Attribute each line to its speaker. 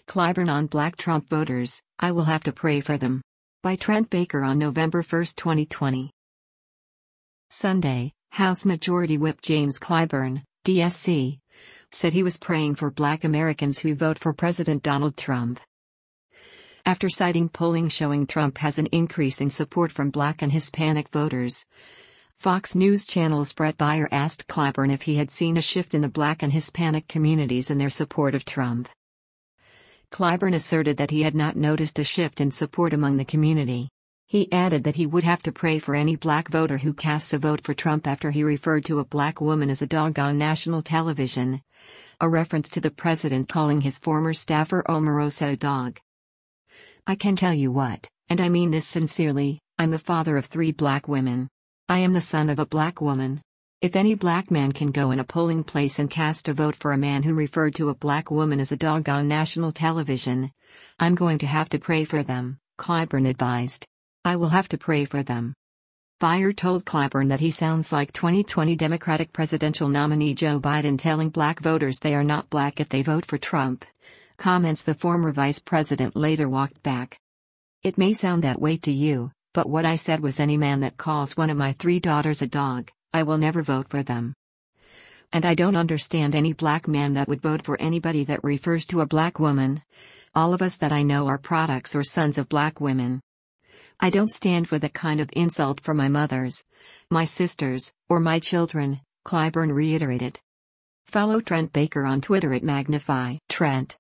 Speaker 1: Clyburn on Black Trump voters, I will have to pray for them. By Trent Baker on November 1, 2020. Sunday, House Majority Whip James Clyburn, DSC, said he was praying for Black Americans who vote for President Donald Trump. After citing polling showing Trump has an increase in support from Black and Hispanic voters, Fox News Channel's Brett Baier asked Clyburn if he had seen a shift in the Black and Hispanic communities in their support of Trump. Clyburn asserted that he had not noticed a shift in support among the community. He added that he would have to pray for any Black voter who casts a vote for Trump after he referred to a Black woman as a dog on national television, a reference to the president calling his former staffer Omarosa a dog. I can tell you what, and I mean this sincerely, I'm the father of 3 Black women. I am the son of a Black woman. If any Black man can go in a polling place and cast a vote for a man who referred to a Black woman as a dog on national television, I'm going to have to pray for them, Clyburn advised. I will have to pray for them. Baier told Clyburn that he sounds like 2020 Democratic presidential nominee Joe Biden telling Black voters they are not Black if they vote for Trump, comments the former vice president later walked back. It may sound that way to you, but what I said was any man that calls one of my 3 daughters a dog, I will never vote for them. And I don't understand any Black man that would vote for anybody that refers to a Black woman. All of us that I know are products or sons of Black women. I don't stand for that kind of insult for my mothers, my sisters, or my children, Clyburn reiterated. Follow Trent Baker on Twitter at Magnify Trent.